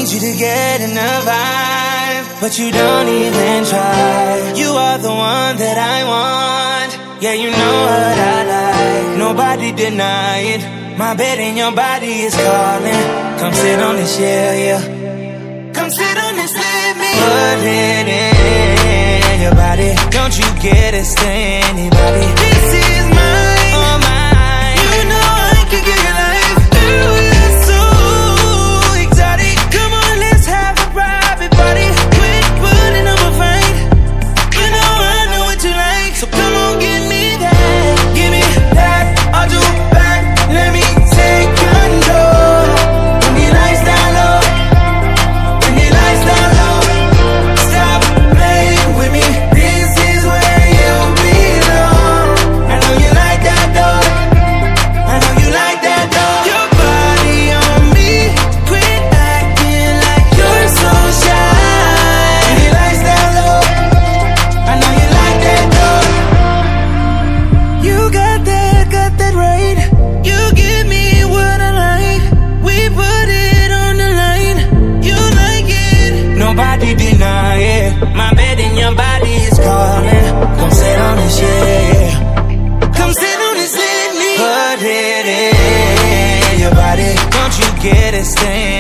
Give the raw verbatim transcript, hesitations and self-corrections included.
need you to get in the vibe, but you don't even try. You are the one that I want. Yeah, you know what I like. Nobody deny it. My bed and your body is calling. Come sit on this, yeah, yeah. Come sit on this with me. Put it in your body. Don't you get it to anybody. This is mine, all mine. You know I can give you life. You're so exotic. Come on, let's have a private party. Quit putting up a fight. You know I know what you like. So come on, give me that. Give me that. I'll do back. Let me take control. When the lights down low. When the lights down low. Stop playing with me. This is where you belong. I know you like that dog. I know you like that dog. Your body on me. Quit acting like you're so shy. When the lights down low. I know you like that dog. You got that, got that right. You give me what I like. We put it on the line. You like it. Nobody deny it. My bed and your body is calling. Come sit on this, yeah. Come sit on this with me. Put it in your body. Don't you get it, stay